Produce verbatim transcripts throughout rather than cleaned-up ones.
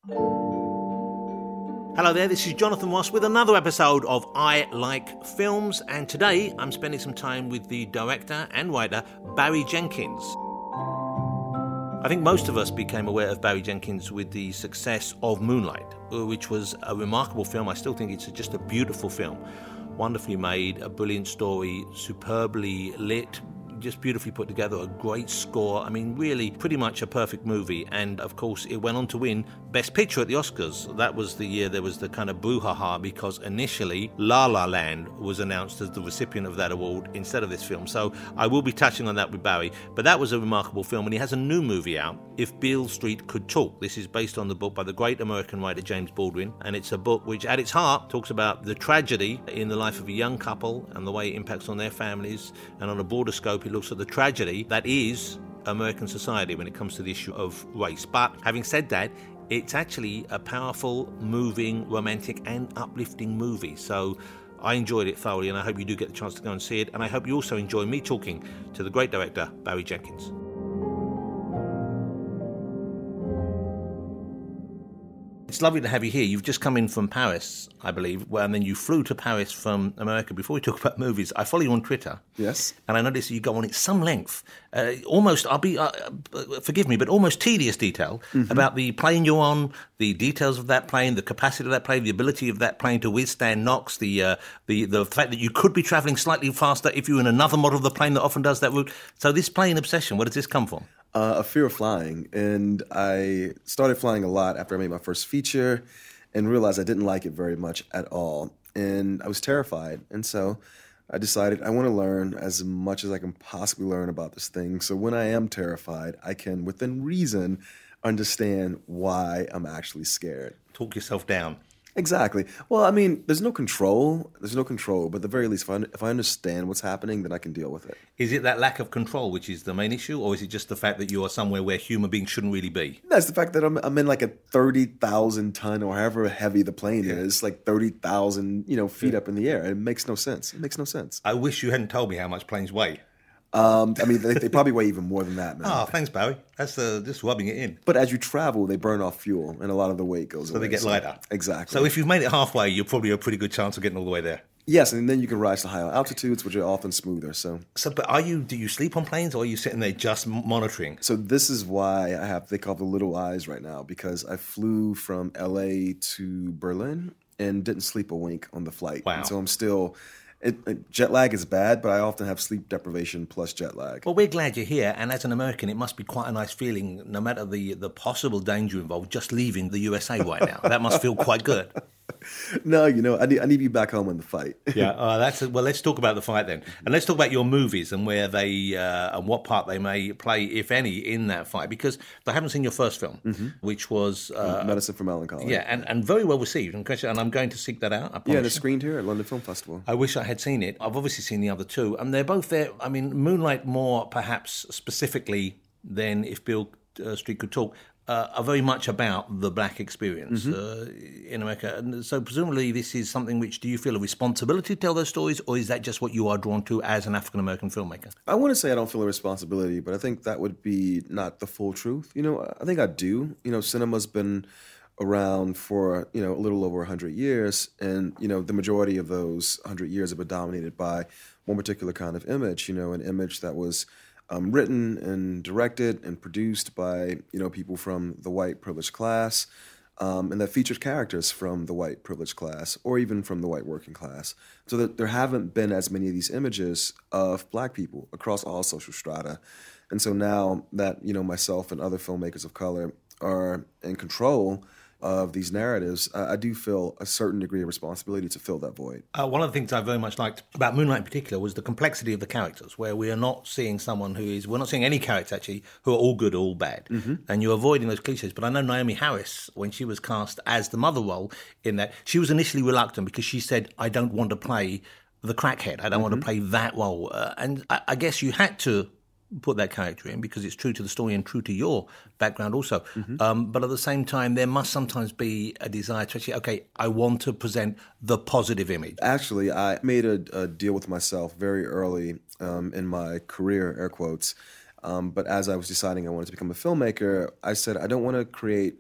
Hello there, this is Jonathan Ross with another episode of I Like Films, and today I'm spending some time with the director and writer Barry Jenkins. I think most of us became aware of Barry Jenkins with the success of Moonlight, which was a remarkable film. I still think it's just a beautiful film, wonderfully made, a brilliant story, superbly lit, just beautifully put together, a great score. I mean, really pretty much a perfect movie. And of course, it went on to win Best Picture at the Oscars. That was the year there was the kind of brouhaha because initially La La Land was announced as the recipient of that award instead of this film. So I will be touching on that with Barry. But that was a remarkable film, and he has a new movie out, If Beale Street Could Talk. This is based on the book by the great American writer James Baldwin, and it's a book which at its heart talks about the tragedy in the life of a young couple and the way it impacts on their families, and on a broader scope it looks at the tragedy that is American society when it comes to the issue of race. But having said that, it's actually a powerful, moving, romantic and uplifting movie. So I enjoyed it thoroughly, and I hope you do get the chance to go and see it, and I hope you also enjoy me talking to the great director Barry Jenkins. It's lovely to have you here. You've just come in from Paris, I believe, well, and then you flew to Paris from America. Before we talk about movies, I follow you on Twitter. Yes. And I noticed you go on at some length, uh, almost, I'll be, uh, forgive me, but almost tedious detail mm-hmm. about the plane you're on, the details of that plane, the capacity of that plane, the ability of that plane to withstand knocks, the uh, the the fact that you could be travelling slightly faster if you're in another model of the plane that often does that route. So this plane obsession, where does this come from? Uh, a fear of flying. And I started flying a lot after I made my first feature and realized I didn't like it very much at all. And I was terrified. And so I decided I want to learn as much as I can possibly learn about this thing. So when I am terrified, I can, within reason, understand why I'm actually scared. Talk yourself down. Exactly. Well, I mean, there's no control. There's no control. But at the very least, if I, if I understand what's happening, then I can deal with it. Is it that lack of control which is the main issue, or is it just the fact that you are somewhere where human beings shouldn't really be? That's the fact that I'm, I'm in like a thirty thousand ton or however heavy the plane yeah. is, like thirty thousand you know, feet yeah. up in the air. It makes no sense. It makes no sense. I wish you hadn't told me how much planes weigh. Um, I mean, they, they probably weigh even more than that, man. Oh, thanks, Barry. That's uh, just rubbing it in. But as you travel, they burn off fuel, and a lot of the weight goes so away. So they get lighter. Exactly. So if you've made it halfway, you're probably a pretty good chance of getting all the way there. Yes, and then you can rise to higher altitudes, which are often smoother. So, so, but are you? Do you sleep on planes, or are you sitting there just monitoring? So this is why I have they call the little eyes right now, because I flew from L A to Berlin and didn't sleep a wink on the flight. Wow. And so I'm still. It, it, jet lag is bad, but I often have sleep deprivation plus jet lag. Well, we're glad you're here, and as an American, it must be quite a nice feeling, no matter the, the possible danger involved, just leaving the U S A right now. That must feel quite good. No, you know, I need I need to be back home in the fight. Yeah, uh, that's a, well. Let's talk about the fight then, and let's talk about your movies and where they uh, and what part they may play, if any, in that fight. Because I haven't seen your first film, mm-hmm. which was uh, Medicine for Melancholy. Yeah, and, and very well received. And I'm going to seek that out. I yeah, and it's screened here at London Film Festival. I wish I had seen it. I've obviously seen the other two, and they're both there. I mean, Moonlight more perhaps specifically than If Beale uh, Street Could Talk. Uh, are very much about the black experience mm-hmm. uh, in America. And so presumably this is something which, do you feel a responsibility to tell those stories, or is that just what you are drawn to as an African-American filmmaker? I want to say I don't feel a responsibility, but I think that would be not the full truth. You know, I think I do. You know, cinema's been around for, you know, a little over one hundred years, and, you know, the majority of those one hundred years have been dominated by one particular kind of image, you know, an image that was Um, written and directed and produced by, you know, people from the white privileged class, um, and that featured characters from the white privileged class or even from the white working class. So that there haven't been as many of these images of black people across all social strata. And so now that, you know, myself and other filmmakers of color are in control of these narratives, uh, I do feel a certain degree of responsibility to fill that void. Uh, one of the things I very much liked about Moonlight in particular was the complexity of the characters, where we are not seeing someone who is, we're not seeing any characters actually who are all good or all bad. Mm-hmm. And you're avoiding those cliches. But I know Naomi Harris, when she was cast as the mother role in that, she was initially reluctant because she said, I don't want to play the crackhead. I don't mm-hmm. want to play that role. Uh, and I, I guess you had to put that character in because it's true to the story and true to your background also. Mm-hmm. Um, but at the same time, there must sometimes be a desire to actually, okay, I want to present the positive image. Actually, I made a, a deal with myself very early um, in my career, air quotes. Um, but as I was deciding I wanted to become a filmmaker, I said, I don't want to create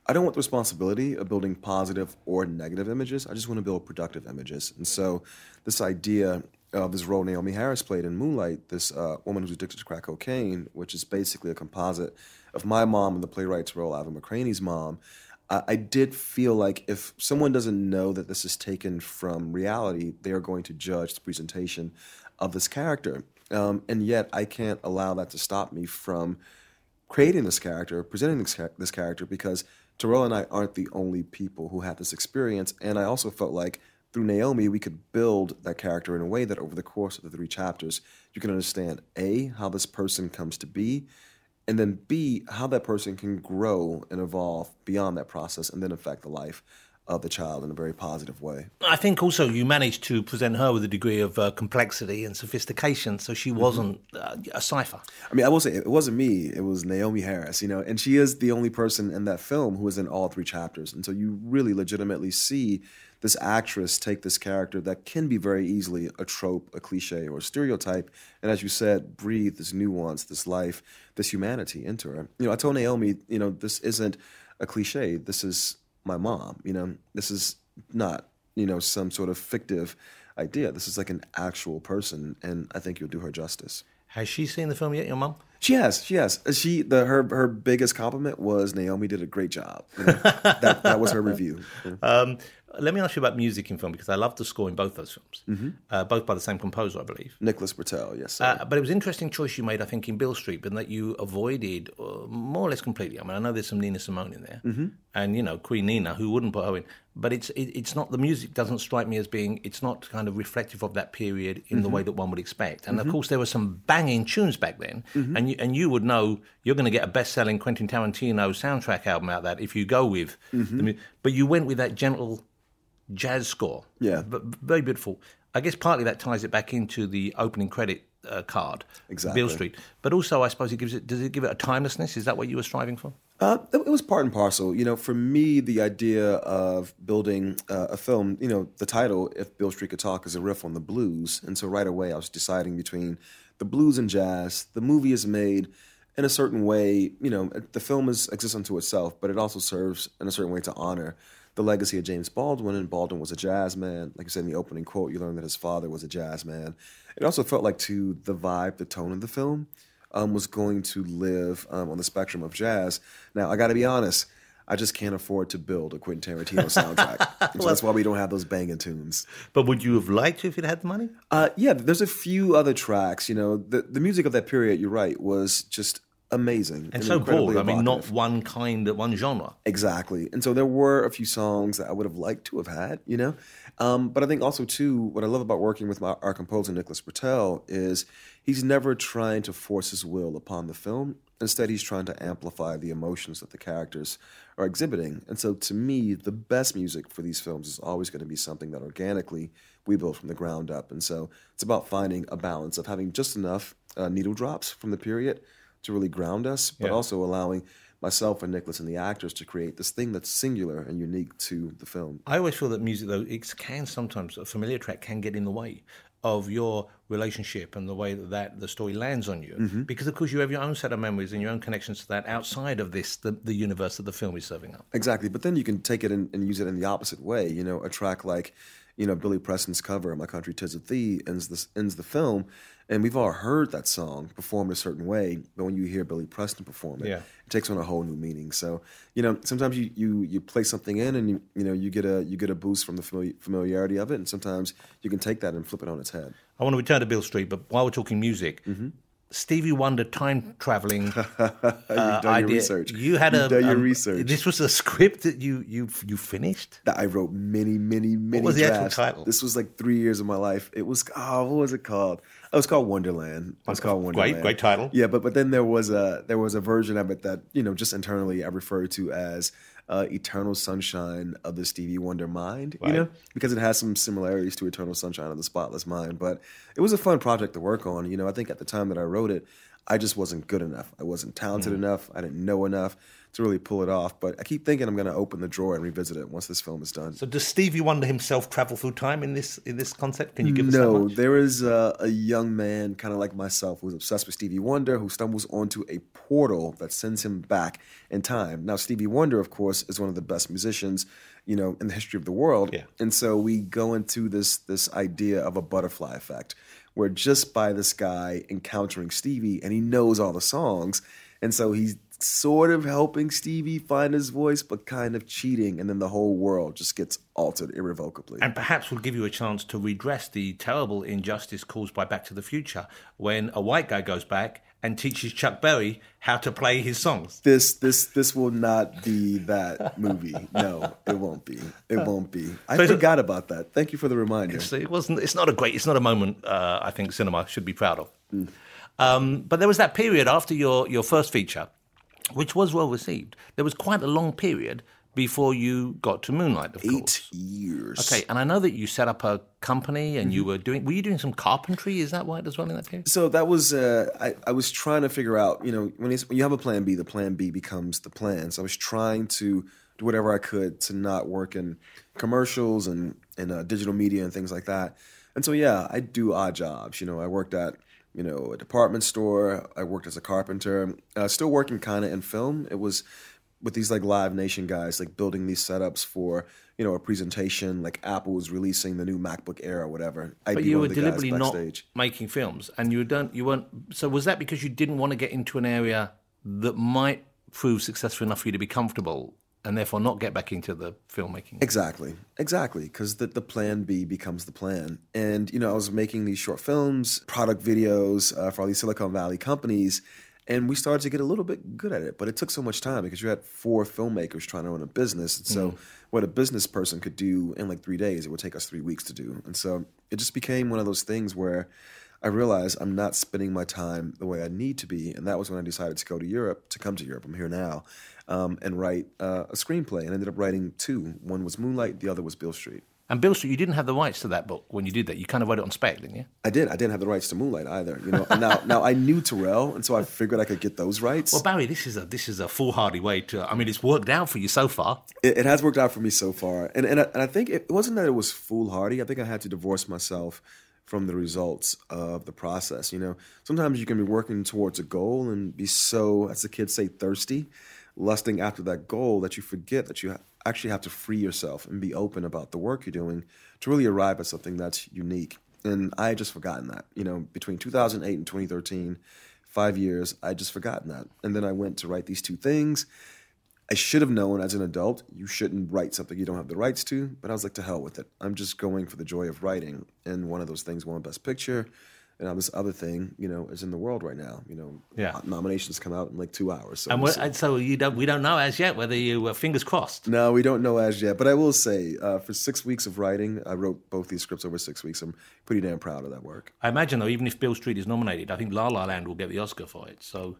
I don't want the responsibility of building positive or negative images. I just want to build productive images. And so this idea of this role Naomi Harris played in Moonlight, this uh, woman who's addicted to crack cocaine, which is basically a composite of my mom and the playwright's role, Ava McCraney's mom, uh, I did feel like if someone doesn't know that this is taken from reality, they are going to judge the presentation of this character. Um, and yet I can't allow that to stop me from creating this character, presenting this, this character, because Terrell and I aren't the only people who had this experience. And I also felt like through Naomi, we could build that character in a way that over the course of the three chapters, you can understand, A, how this person comes to be, and then B, how that person can grow and evolve beyond that process and then affect the life of the child in a very positive way. I think also you managed to present her with a degree of uh, complexity and sophistication, so she wasn't uh, a cipher. I mean, I will say it wasn't me; it was Naomi Harris, you know, and she is the only person in that film who is in all three chapters, and so you really legitimately see this actress take this character that can be very easily a trope, a cliche, or a stereotype, and as you said, breathe this nuance, this life, this humanity into her. You know, I told Naomi, you know, this isn't a cliche. This is my mom, you know, this is not, you know, some sort of fictive idea. This is like an actual person, and I think you'll do her justice. Has she seen the film yet, your mom? She has, she has. She, the, her her biggest compliment was Naomi did a great job. You know? that, that was her review. Yeah. Um, let me ask you about music in film, because I love the score in both those films, mm-hmm. uh, both by the same composer, I believe. Nicholas Britell, yes, sir. Uh, but it was an interesting choice you made, I think, in Beale Street, in that you avoided, uh, more or less completely, I mean, I know there's some Nina Simone in there, mm-hmm. and, you know, Queen Nina, who wouldn't put her in, but it's it, it's not, the music doesn't strike me as being, it's not kind of reflective of that period in mm-hmm. the way that one would expect. And, mm-hmm. of course, there were some banging tunes back then, mm-hmm. and, you, and you would know you're going to get a best-selling Quentin Tarantino soundtrack album out of that if you go with mm-hmm. the music. But you went with that gentle jazz score. Yeah. But very beautiful. I guess partly that ties it back into the opening credit uh, card, exactly. Beale Street. But also, I suppose it gives it, does it give it a timelessness? Is that what you were striving for? Uh, it was part and parcel. You know, for me, the idea of building uh, a film, you know, the title, If Beale Street Could Talk, is a riff on the blues. And so right away I was deciding between the blues and jazz. The movie is made in a certain way, you know, the film is exists unto itself, but it also serves in a certain way to honor the legacy of James Baldwin, and Baldwin was a jazz man. Like you said in the opening quote, you learn that his father was a jazz man. It also felt like, too, the vibe, the tone of the film um, was going to live um, on the spectrum of jazz. Now, I got to be honest, I just can't afford to build a Quentin Tarantino soundtrack. So well, that's why we don't have those banging tunes. But would you have liked to if you'd had the money? Uh, yeah, there's a few other tracks. You know, the, the music of that period, you're right, was just amazing and, and so broad. I mean, not one kind, one genre. Exactly. And so there were a few songs that I would have liked to have had, you know. Um, but I think also too, what I love about working with my, our composer Nicholas Britell is he's never trying to force his will upon the film. Instead, he's trying to amplify the emotions that the characters are exhibiting. And so to me, the best music for these films is always going to be something that organically we build from the ground up. And so it's about finding a balance of having just enough uh, needle drops from the period to really ground us, but yeah. also allowing myself and Nicholas and the actors to create this thing that's singular and unique to the film. I always feel that music, though, it can sometimes, a familiar track can get in the way of your relationship and the way that, that the story lands on you. Mm-hmm. Because, of course, you have your own set of memories and your own connections to that outside of this, the, the universe that the film is serving up. Exactly. But then you can take it in, and use it in the opposite way. You know, a track like, you know, Billy Preston's cover, My Country 'Tis of Thee, ends the, ends the film. And we've all heard that song performed a certain way, but when you hear Billy Preston perform it, yeah. it takes on a whole new meaning. So, you know, sometimes you, you, you play something in, and you, you know you get a you get a boost from the famili- familiarity of it, and sometimes you can take that and flip it on its head. I want to return to Beale Street, but while we're talking music, mm-hmm. Stevie Wonder time traveling uh, You've done idea. Your research. You had You've a, done your um, research. This was a script that you you you finished. That I wrote many, many, many. What was the drafts. actual title? This was like three years of my life. It was oh, what was it called? It was called Wonderland. It was called Wonderland. Great, great title. Yeah, but but then there was a there was a version of it that you know just internally I referred to as uh, Eternal Sunshine of the Stevie Wonder Mind. Right. You know, because it has some similarities to Eternal Sunshine of the Spotless Mind. But it was a fun project to work on. You know, I think at the time that I wrote it, I just wasn't good enough. I wasn't talented mm. enough. I didn't know enough to really pull it off. But I keep thinking I'm going to open the drawer and revisit it once this film is done. So does Stevie Wonder himself travel through time in this in this concept? Can you give us no, that much? There is a, a young man, kind of like myself, who's obsessed with Stevie Wonder, who stumbles onto a portal that sends him back in time. Now, Stevie Wonder, of course, is one of the best musicians, you know, in the history of the world. Yeah. And so we go into this this idea of a butterfly effect, where just by this guy encountering Stevie, and he knows all the songs, and so he's sort of helping Stevie find his voice, but kind of cheating, and then the whole world just gets altered irrevocably. And perhaps will give you a chance to redress the terrible injustice caused by Back to the Future, when a white guy goes back and teaches Chuck Berry how to play his songs. This this this will not be that movie. No, it won't be. It won't be. I So- forgot about that. Thank you for the reminder. So it wasn't. It's not a great. It's not a moment. Uh, I think cinema should be proud of. Mm. Um, but there was that period after your your first feature, which was well received. There was quite a long period before you got to Moonlight, of Eight course. years. Okay, and I know that you set up a company and mm-hmm. you were doing. Were you doing some carpentry? Is that right as well in that period? So that was. Uh, I I was trying to figure out. You know, when, you, when you have a plan B, the plan B becomes the plan. So I was trying to do whatever I could to not work in commercials and and uh, digital media and things like that. And so yeah, I do odd jobs. You know, I worked at you know a department store. I worked as a carpenter. Uh, still working kind of in film. It was with these like Live Nation guys, like building these setups for you know a presentation. Like Apple was releasing the new MacBook Air or whatever. I'd but be you one were of the deliberately guys not backstage. making films, and you don't. You weren't. So was that because you didn't want to get into an area that might prove successful enough for you to be comfortable, and therefore not get back into the filmmaking? Exactly, exactly, because the, the plan B becomes the plan. And, you know, I was making these short films, product videos uh, for all these Silicon Valley companies, and we started to get a little bit good at it. But it took so much time because you had four filmmakers trying to run a business. And so mm. what a business person could do in like three days, it would take us three weeks to do. And so it just became one of those things where I realized I'm not spending my time the way I need to be. And that was when I decided to go to Europe, to come to Europe. I'm here now. Um, and write uh, a screenplay, and ended up writing two. One was Moonlight, the other was Beale Street. And Beale Street, you didn't have the rights to that book when you did that. You kind of wrote it on spec, didn't you? I did. I didn't have the rights to Moonlight either. You know. And now, now I knew Terrell, and so I figured I could get those rights. Well, Barry, this is a this is a foolhardy way to. I mean, it's worked out for you so far. It, it has worked out for me so far, and and I, and I think it wasn't that it was foolhardy. I think I had to divorce myself from the results of the process. You know, sometimes you can be working towards a goal and be so, as the kids say, thirsty, lusting after that goal, that you forget that you ha- actually have to free yourself and be open about the work you're doing to really arrive at something that's unique. And I had just forgotten that. You know, between two thousand eight and twenty thirteen, five years, I had just forgotten that. And then I went to write these two things. I should have known as an adult, you shouldn't write something you don't have the rights to, but I was like, to hell with it. I'm just going for the joy of writing. And one of those things won Best Picture. And now this other thing, you know, is in the world right now. You know, yeah. nominations come out in like two hours. So and, we'll and so you don't, we don't know as yet whether you, uh, fingers crossed. No, we don't know as yet. But I will say, uh, for six weeks of writing, I wrote both these scripts over six weeks. I'm pretty damn proud of that work. I imagine, though, even if Beale Street is nominated, I think La La Land will get the Oscar for it. So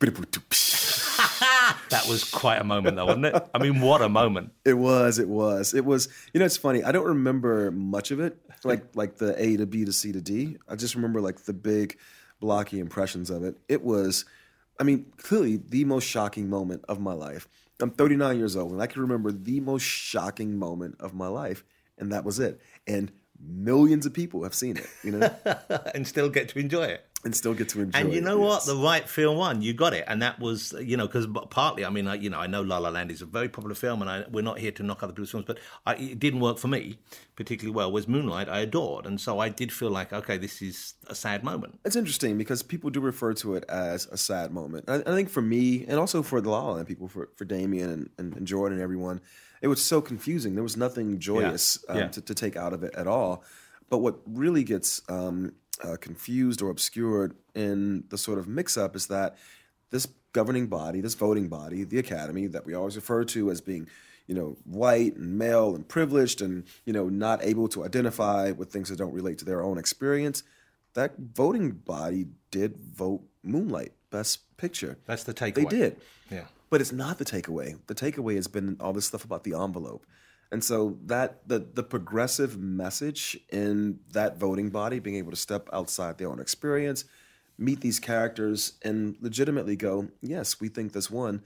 that was quite a moment, though, wasn't it? I mean, what a moment. It was, it was. It was, you know, it's funny. I don't remember much of it, like like the A to B to C to D. I just remember like the big blocky impressions of it. It was, I mean, clearly the most shocking moment of my life. I'm thirty-nine years old, and I can remember the most shocking moment of my life, and that was it. And millions of people have seen it, you know? And still get to enjoy it. And still get to enjoy it. And you know it, what? yes. The right film won. You got it. And that was, you know, because partly, I mean, I, you know, I know La La Land is a very popular film, and I, we're not here to knock other people's films, but I, it didn't work for me particularly well. Whereas Moonlight, I adored. And so I did feel like, okay, this is a sad moment. It's interesting because people do refer to it as a sad moment. I, I think for me, and also for the La La Land people, for, for Damien and, and, and Jordan and everyone, it was so confusing. There was nothing joyous yeah. Um, Yeah. To, to take out of it at all. But what really gets um, uh, confused or obscured in the sort of mix-up is that this governing body, this voting body, the Academy, that we always refer to as being, you know, white and male and privileged and, you know, not able to identify with things that don't relate to their own experience, that voting body did vote Moonlight Best Picture. That's the takeaway. They did. Yeah. But it's not the takeaway. The takeaway has been all this stuff about the envelope. And so that the the progressive message in that voting body, being able to step outside their own experience, meet these characters, and legitimately go, yes, we think this one,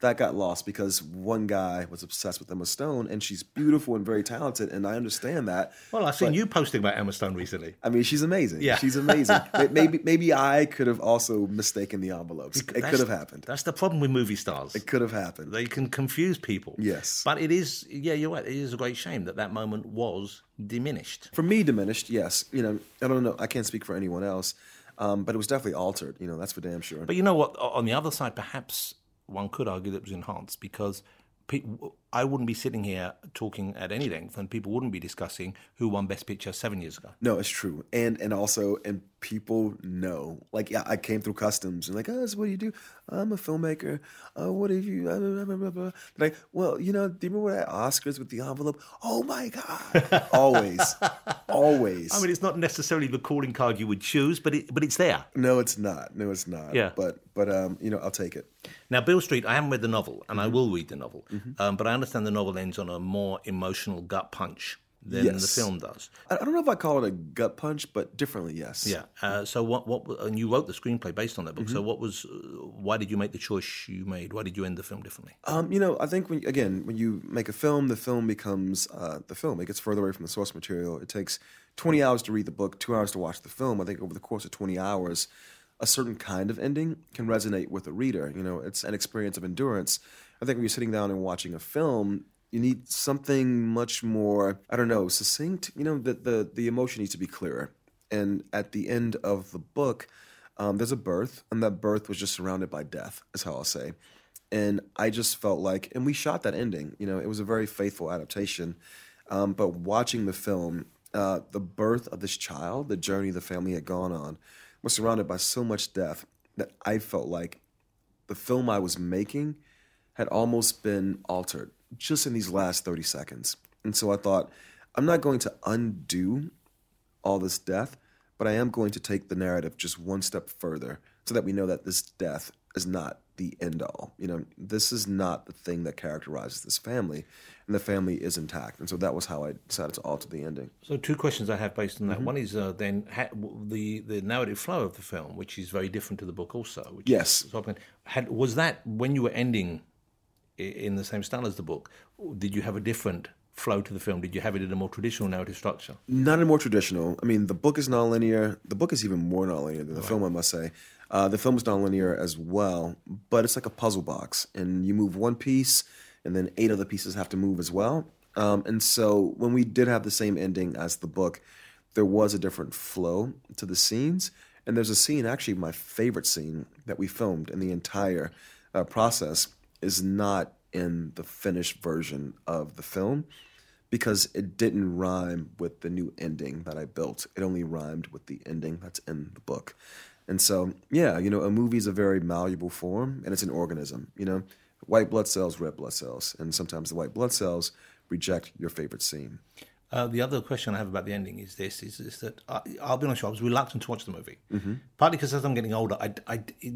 that got lost because one guy was obsessed with Emma Stone, and she's beautiful and very talented, and I understand that. Well, I've seen but, you posting about Emma Stone recently. I mean, she's amazing. Yeah. She's amazing. maybe maybe I could have also mistaken the envelopes. It That's- could have happened. That's the problem with movie stars. It could have happened. They can confuse people. Yes. But it is, yeah, you're right. It is a great shame that that moment was diminished. For me, diminished, yes. You know, I don't know. I can't speak for anyone else, um, but it was definitely altered. You know, that's for damn sure. But you know what? On the other side, perhaps one could argue that it was enhanced because pe- I wouldn't be sitting here talking at any length, and people wouldn't be discussing who won Best Picture seven years ago. No, it's true, and and also, and people know. Like, yeah, I came through customs, and like, oh, so what do you do? I'm a filmmaker. Oh, what have you? Blah, blah, blah, blah, blah. Like, well, you know, do you remember that Oscars with the envelope? Oh my God! Always, always. I mean, it's not necessarily the calling card you would choose, but it, but it's there. No, it's not. No, it's not. Yeah. But but um, you know, I'll take it. Now, Beale Street, I haven't read the novel, and Mm-hmm. I will read the novel, um, but I understand the novel ends on a more emotional gut punch than Yes. the film does. I, I don't know if I call it a gut punch, but differently, yes. Yeah. Uh, so what? What? And you wrote the screenplay based on that book. So Mm-hmm. what was? Uh, why did you make the choice you made? Why did you end the film differently? Um, you know, I think when again, when you make a film, the film becomes uh, the film. It gets further away from the source material. It takes twenty hours to read the book, two hours to watch the film. I think over the course of twenty hours, a certain kind of ending can resonate with a reader. You know, it's an experience of endurance. I think when you're sitting down and watching a film, you need something much more, I don't know, succinct. You know, the the, the emotion needs to be clearer. And at the end of the book, um, there's a birth, and that birth was just surrounded by death, is how I'll say. And I just felt like, and we shot that ending, you know, it was a very faithful adaptation. Um, but watching the film, uh, the birth of this child, the journey the family had gone on, was surrounded by so much death that I felt like the film I was making had almost been altered just in these last thirty seconds. And so I thought, I'm not going to undo all this death, but I am going to take the narrative just one step further so that we know that this death is not the end all. You know, this is not the thing that characterizes this family, and the family is intact. And so that was how I decided to alter the ending. So two questions I have based on that. One is uh, then ha- the the narrative flow of the film, which is very different to the book, also. Which Yes. Is, so had, was that when you were ending i- in the same style as the book? Did you have a different flow to the film? Did you have it in a more traditional narrative structure? Not a more traditional. I mean, the book is nonlinear. The book is even more nonlinear than the film, I must say. Uh, the film is nonlinear as well, but it's like a puzzle box, and you move one piece, and then eight other pieces have to move as well. Um, and so when we did have the same ending as the book, there was a different flow to the scenes. And there's a scene, actually my favorite scene that we filmed in the entire uh, process is not in the finished version of the film because it didn't rhyme with the new ending that I built. It only rhymed with the ending that's in the book. And so, yeah, you know, a movie is a very malleable form, and it's an organism, you know. White blood cells, red blood cells, and sometimes the white blood cells reject your favorite scene. Uh, the other question I have about the ending is this: is, is that I, I'll be honest, with you, I was reluctant to watch the movie, Mm-hmm. partly because as I'm getting older, I, I, it,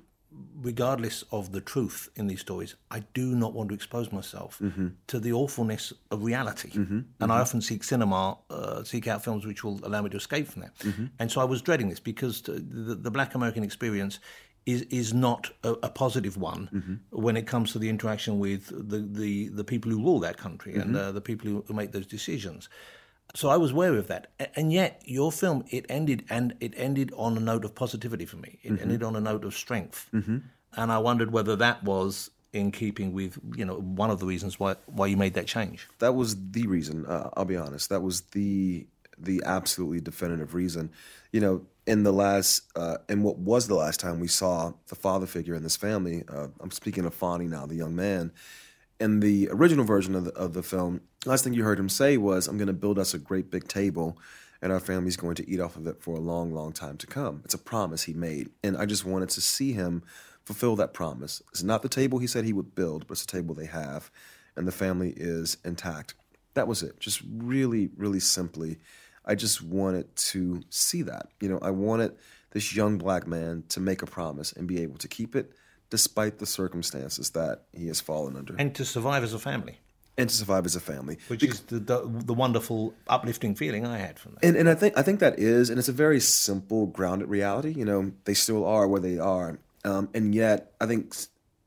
regardless of the truth in these stories, I do not want to expose myself Mm-hmm. to the awfulness of reality. Mm-hmm. And I often seek cinema, uh, seek out films which will allow me to escape from that. Mm-hmm. And so I was dreading this because the, the Black American experience is is not a, a positive one Mm-hmm. when it comes to the interaction with the, the, the people who rule that country Mm-hmm. and uh, the people who, who make those decisions. So I was wary of that. A- And yet your film, it ended, and it ended on a note of positivity for me. It Mm-hmm. ended on a note of strength. Mm-hmm. And I wondered whether that was in keeping with, you know, one of the reasons why why you made that change. That was the reason. Uh, I'll be honest. That was the the absolutely definitive reason. You know, in the last, uh, in what was the last time we saw the father figure in this family. Uh, I'm speaking of Fonnie now, the young man. In the original version of the, of the film, the last thing you heard him say was, "I'm going to build us a great big table, and our family's going to eat off of it for a long, long time to come." It's a promise he made, and I just wanted to see him fulfill that promise. It's not the table he said he would build, but it's the table they have, and the family is intact. That was it. Just really, really simply, I just wanted to see that. You know, I wanted this young black man to make a promise and be able to keep it despite the circumstances that he has fallen under. And to survive as a family, And to survive as a family. which is the, the the wonderful, uplifting feeling I had from that. And and I think I think that is, and it's a very simple, grounded reality. You know, they still are where they are. Um, and yet, I think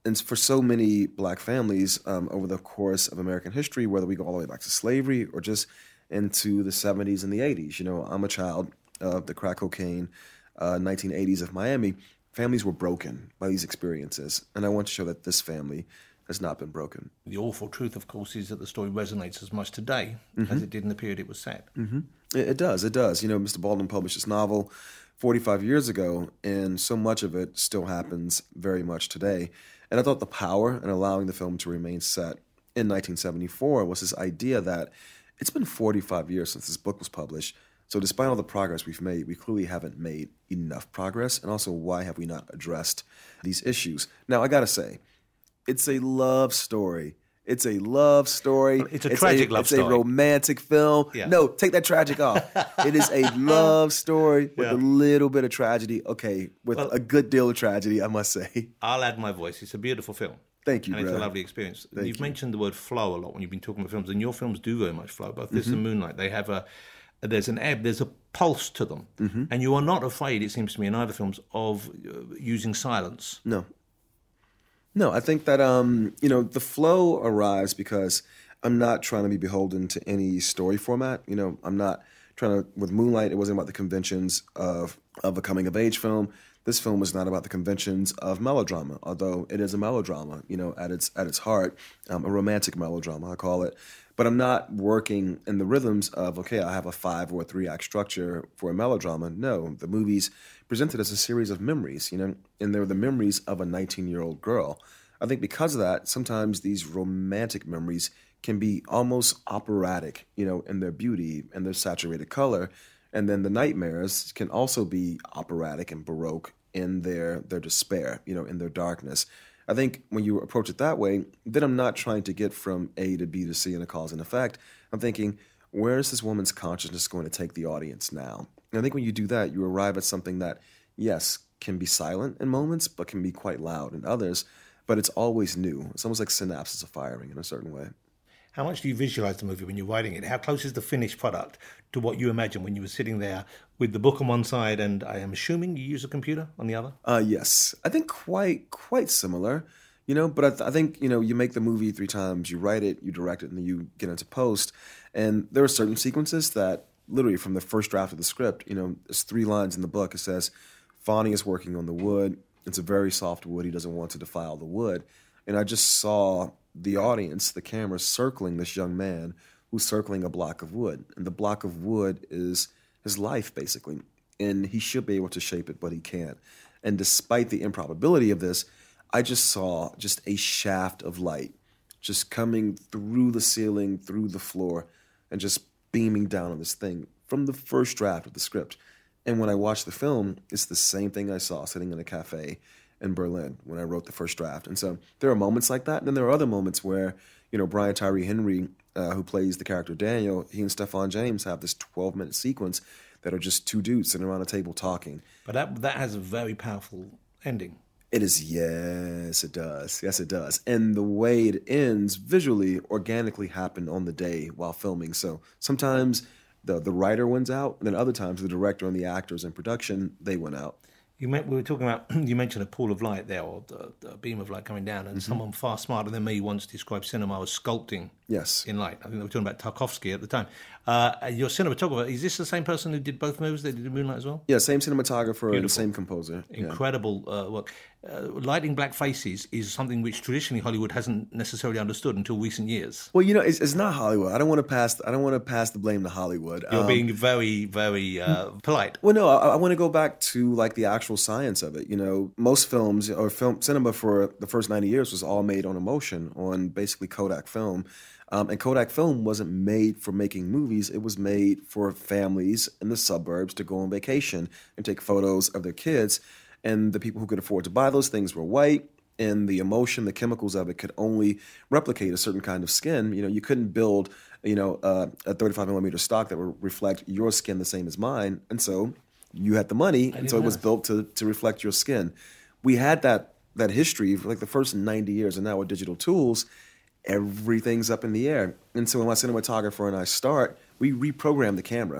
and for so many black families um, over the course of American history, whether we go all the way back to slavery or just into the seventies and the eighties. You know, I'm a child of the crack cocaine uh, nineteen eighties of Miami. Families were broken by these experiences, and I want to show that this family has not been broken. The awful truth, of course, is that the story resonates as much today mm-hmm. as it did in the period it was set. Mm-hmm. It, it does, it does. You know, Mister Baldwin published this novel forty-five years ago, and so much of it still happens very much today. And I thought the power in allowing the film to remain set in nineteen seventy-four was this idea that it's been forty-five years since this book was published. So despite all the progress we've made, we clearly haven't made enough progress. And also, why have we not addressed these issues? Now, I got to say, it's a love story. It's a love story. It's a it's tragic a, love it's story. It's a romantic film. Yeah. No, take that tragic off. It is a love story with yeah. a little bit of tragedy. Okay, with well, a good deal of tragedy, I must say. I'll add my voice. It's a beautiful film. Thank you, and Brad. It's a lovely experience. Thank You've you. mentioned the word flow a lot when you've been talking about films, and your films do very much flow. Both this mm-hmm. and Moonlight, they have a there's an ebb, there's a pulse to them, mm-hmm. and you are not afraid, it seems to me, in either films, of uh, using silence. No. No, I think that, um, you know, the flow arrives because I'm not trying to be beholden to any story format. You know, I'm not trying to, with Moonlight, it wasn't about the conventions of, of a coming-of-age film. This film was not about the conventions of melodrama, although it is a melodrama, you know, at its at its heart, um, a romantic melodrama, I call it. But I'm not working in the rhythms of, okay, I have a five or a three-act structure for a melodrama. No, the movie's presented as a series of memories, you know, and they're the memories of a nineteen-year-old girl. I think because of that, sometimes these romantic memories can be almost operatic, you know, in their beauty and their saturated color. And then the nightmares can also be operatic and baroque in their, their despair, you know, in their darkness. I think when you approach it that way, then I'm not trying to get from A to B to C in a cause and effect. I'm thinking, where is this woman's consciousness going to take the audience now? And I think when you do that, you arrive at something that, yes, can be silent in moments, but can be quite loud in others. But it's always new. It's almost like synapses are firing in a certain way. How much do you visualize the movie when you're writing it? How close is the finished product to what you imagine when you were sitting there with the book on one side and I am assuming you use a computer on the other? Uh, yes. I think quite quite similar, you know, but I, th- I think, you know, you make the movie three times, you write it, you direct it, and then you get into post. And there are certain sequences that literally from the first draft of the script, you know, there's three lines in the book. It says, Fonny is working on the wood. It's a very soft wood. He doesn't want to defile the wood. And I just saw the audience, the camera, circling this young man who's circling a block of wood. And the block of wood is his life, basically. And he should be able to shape it, but he can't. And despite the improbability of this, I just saw just a shaft of light just coming through the ceiling, through the floor, and just beaming down on this thing from the first draft of the script. And when I watched the film, it's the same thing I saw sitting in a cafe in Berlin when I wrote the first draft. And so there are moments like that. And then there are other moments where, you know, Brian Tyree Henry, uh, who plays the character Daniel, he and Stephan James have this twelve-minute sequence that are just two dudes sitting around a table talking. But that that has a very powerful ending. It is, yes, it does. Yes, it does. And the way it ends visually, organically happened on the day while filming. So sometimes the the writer wins out, and then other times the director and the actors in production, they win out. You meant, we were talking about, you mentioned a pool of light there, or the, the beam of light coming down, and mm-hmm. someone far smarter than me once described cinema as sculpting yes. in light. I think they were talking about Tarkovsky at the time. Uh, your cinematographer, is this the same person who did both movies? They did Moonlight as well? Yeah, same cinematographer Beautiful. and the same composer. Incredible yeah. uh, work. Uh, lighting black faces is something which traditionally Hollywood hasn't necessarily understood until recent years. Well, you know, it's, it's not Hollywood. I don't want to pass. I don't want to pass the blame to Hollywood. You're um, being very, very uh, polite. Well, no, I, I want to go back to like the actual science of it. You know, most films or film cinema for the first ninety years was all made on emotion, on basically Kodak film. Um, and Kodak film wasn't made for making movies. It was made for families in the suburbs to go on vacation and take photos of their kids. And the people who could afford to buy those things were white, and the emotion, the chemicals of it could only replicate a certain kind of skin. You know, you couldn't build, you know, uh, a thirty-five millimeter stock that would reflect your skin the same as mine. And so you had the money, and so it was built to to reflect your skin. We had that that history for like the first ninety years, and now with digital tools, everything's up in the air. And so when my cinematographer and I start, we reprogram the camera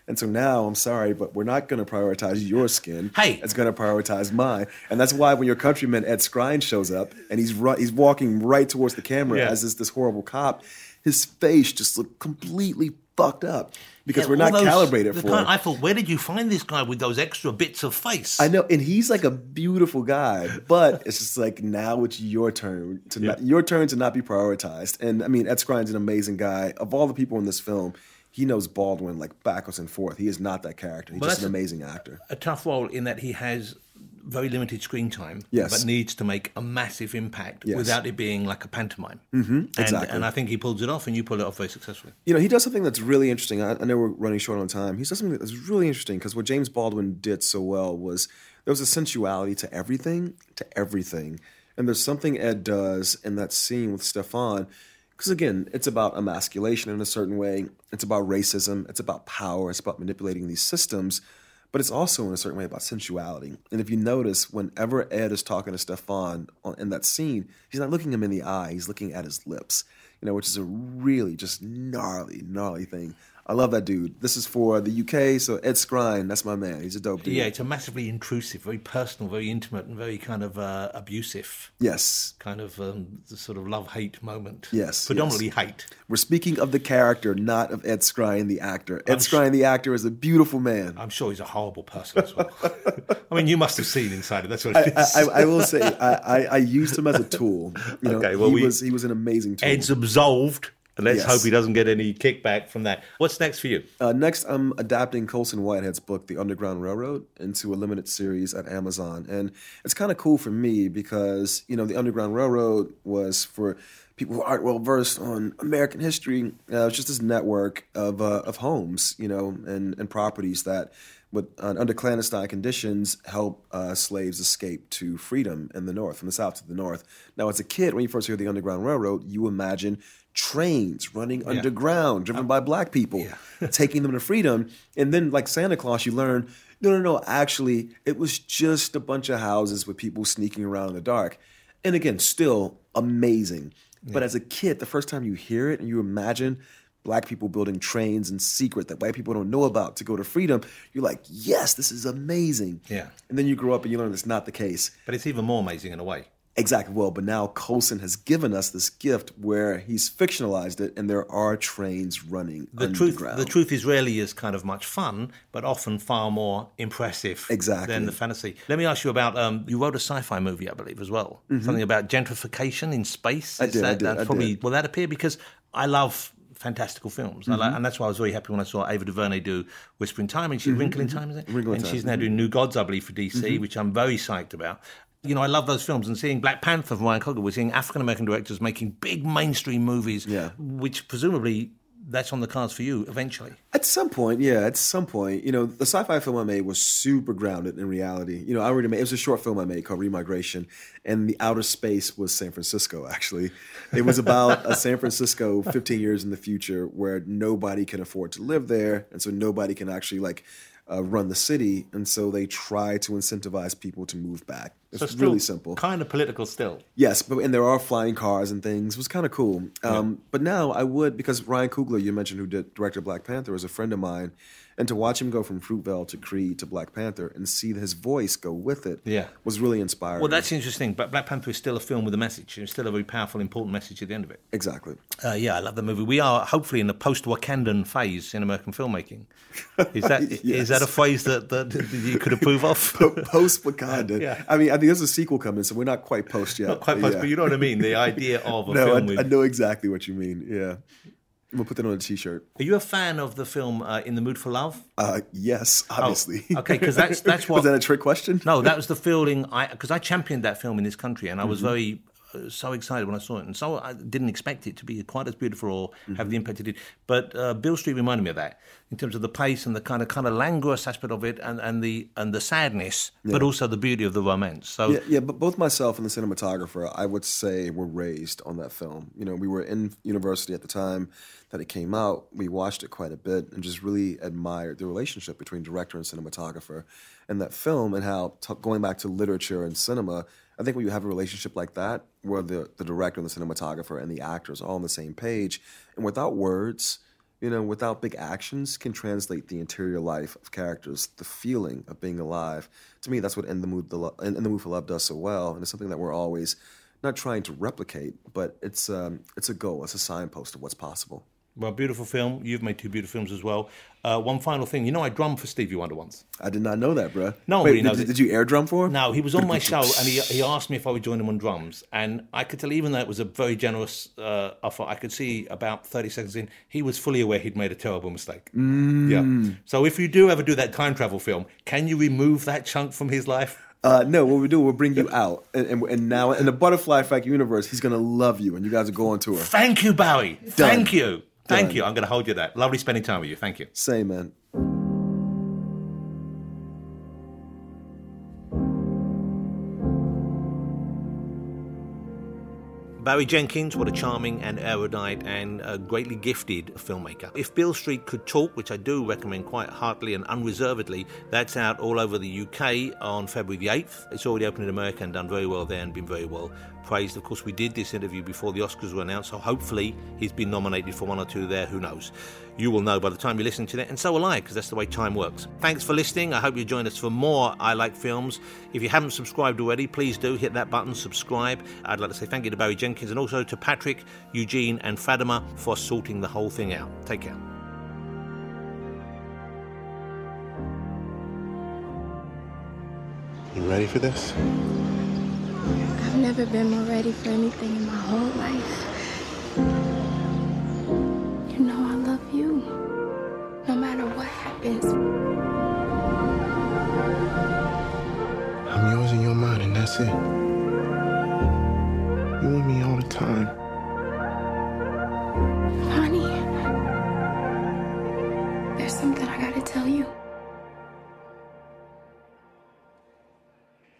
And so now, I'm sorry, but we're not going to prioritize your skin. Hey. It's going to prioritize mine. And that's why when your countryman Ed Skrein shows up and he's ru- he's walking right towards the camera Yeah. as this, this horrible cop, his face just looked completely fucked up because Yeah, we're all not those- calibrated the for kind- it. I thought, where did you find this guy with those extra bits of face? I know, and he's like a beautiful guy, but it's just like now it's your turn to Yeah. not, your turn to not be prioritized. And I mean, Ed Skrein is an amazing guy. Of all the people in this film, he knows Baldwin like backwards and forth. He is not that character. He's Well, just an that's a- amazing actor. A tough role in that he has very limited screen time, Yes. but needs to make a massive impact Yes. without it being like a pantomime. Mm-hmm, exactly. And, and I think he pulls it off, and you pull it off very successfully. You know, he does something that's really interesting. I, I know we're running short on time. He does something that's really interesting because what James Baldwin did so well was there was a sensuality to everything, to everything. And there's something Ed does in that scene with Stefan. Because again, it's about emasculation in a certain way. It's about racism. It's about power. It's about manipulating these systems. But it's also in a certain way about sensuality. And if you notice, whenever Ed is talking to Stefan on, in that scene, he's not looking him in the eye. He's looking at his lips, you know, which is a really just gnarly, gnarly thing. I love that dude. This is for the U K, so Ed Skrein, that's my man. He's a dope dude. Yeah, it's a massively intrusive, very personal, very intimate, and very kind of uh, abusive Yes. kind of um, the sort of love-hate moment. Yes, Predominantly yes. hate. We're speaking of the character, not of Ed Skrein, the actor. Ed I'm Skrein, the actor, is a beautiful man. I'm sure he's a horrible person as well. I mean, you must have seen inside it. That's what I, it is. I, I will say, I, I, I used him as a tool. You know, Okay, well, he we- was he was an amazing tool. Ed's absolved. And let's Yes. hope he doesn't get any kickback from that. What's next for you? Uh, next, I'm adapting Colson Whitehead's book, The Underground Railroad, into a limited series at Amazon. And it's kind of cool for me because, you know, The Underground Railroad was for people who aren't well versed on American history. Uh, it's just this network of uh, of homes, you know, and, and properties that would, uh, under clandestine conditions, help uh, slaves escape to freedom in the North, from the South to the North. Now, as a kid, when you first hear The Underground Railroad, you imagine trains running underground, driven by black people, taking them to freedom. And then, like Santa Claus, you learn, no, no, no, actually, it was just a bunch of houses with people sneaking around in the dark. And again, still amazing. Yeah. But as a kid, the first time you hear it and you imagine black people building trains in secret that white people don't know about to go to freedom, you're like, yes, this is amazing. Yeah. And then you grow up and you learn it's not the case. But it's even more amazing in a way. Exactly. Well, but now Colson has given us this gift where he's fictionalized it, and there are trains running The underground. truth, the truth is rarely as kind of much fun, but often far more impressive Exactly. than the fantasy. Let me ask you about, um, you wrote a sci-fi movie, I believe, as well. Mm-hmm. Something about gentrification in space. I Is did, that, I did, that's I probably, did. Will that appear? Because I love fantastical films. Mm-hmm. I like, and that's why I was very happy when I saw Ava DuVernay do Whisper in Time. And she's mm-hmm. Wrinkle in Time, is it? Wrinkle in and Time. she's now doing New Gods, I believe, for D C, mm-hmm. which I'm very psyched about. You know, I love those films, and seeing Black Panther from Ryan Coogler, we're seeing African-American directors making big mainstream movies, yeah. which presumably that's on the cards for you eventually. At some point, yeah, at some point. You know, the sci-fi film I made was super grounded in reality. You know, I already made, it was a short film I made called Remigration, and the outer space was San Francisco, actually. It was about a San Francisco fifteen years in the future where nobody can afford to live there, and so nobody can actually, like, Uh, run the city, and so they try to incentivize people to move back. It's, so it's really simple. Kind of political still. Yes, but and there are flying cars and things. It was kind of cool. Um, yeah. But now I would, because Ryan Coogler, you mentioned, who did directed Black Panther, is a friend of mine, and to watch him go from Fruitvale to Creed to Black Panther and see his voice go with it yeah. was really inspiring. Well, that's interesting, but Black Panther is still a film with a message. It's still a very powerful, important message at the end of it. Exactly. Uh, yeah, I love the movie. We are hopefully in the post-Wakandan phase in American filmmaking. Is that yes. is that a phrase that, that, that you could approve of? Post-Wakandan. Yeah. I mean, I think there's a sequel coming, so we're not quite post yet. Not quite post, yeah. but you know what I mean? The idea of a no, film I, with... I know exactly what you mean, yeah. We'll put that on a T-shirt. Are you a fan of the film uh, In the Mood for Love? Uh, yes, obviously. Oh, okay, because that's that's what. Was that a trick question? No, that was the feeling. I because I championed that film in this country, and I was mm-hmm. very uh, so excited when I saw it, and so I didn't expect it to be quite as beautiful or mm-hmm. have the impact it did. But uh, Beale Street reminded me of that in terms of the pace and the kind of kind of languorous aspect of it, and, and the and the sadness, yeah. but also the beauty of the romance. So yeah, yeah, but both myself and the cinematographer, I would say, were raised on that film. You know, we were in university at the time that it came out. We watched it quite a bit and just really admired the relationship between director and cinematographer and that film, and how, t- going back to literature and cinema, I think when you have a relationship like that, where the, the director and the cinematographer and the actors are all on the same page, and without words, you know, without big actions, can translate the interior life of characters, the feeling of being alive. To me, that's what In the Mood, the Lo- In the Mood for Love does so well, and it's something that we're always not trying to replicate, but it's um, it's a goal, it's a signpost of what's possible. Well, beautiful film. You've made two beautiful films as well. Uh, one final thing. You know, I drummed for Stevie Wonder once. I did not know that, bro. No one Wait, really knows did, it. did you air drum for him? No, he was on my show and he, he asked me if I would join him on drums. And I could tell, even though it was a very generous uh, offer, I could see about thirty seconds in, he was fully aware he'd made a terrible mistake. Mm. Yeah. So if you do ever do that time travel film, can you remove that chunk from his life? Uh, no, what we do, we'll bring you out. And, and, and now, in the Butterfly Effect universe, he's going to love you, and you guys are going on tour. Thank you, Barry. Done. Thank you. Thank Done. you. I'm going to hold you that. Lovely spending time with you. Thank you. Same, man. Barry Jenkins, what a charming and erudite and uh, greatly gifted filmmaker. If Beale Street Could Talk, which I do recommend quite heartily and unreservedly, that's out all over the U K on February the eighth. It's already opened in America and done very well there and been very well praised. Of course, we did this interview before the Oscars were announced, so hopefully he's been nominated for one or two there, who knows. You will know by the time you listen to it, and so will I, because that's the way time works. Thanks for listening. I hope you join us for more I Like Films. If you haven't subscribed already, please do hit that button, subscribe. I'd like to say thank you to Barry Jenkins and also to Patrick, Eugene and Fatima for sorting the whole thing out. Take care. You ready for this? I've never been more ready for anything in my whole life. You know I love you, no matter what happens. I'm yours and you're mine, and that's it. You with me all the time. Honey, there's something I gotta tell you.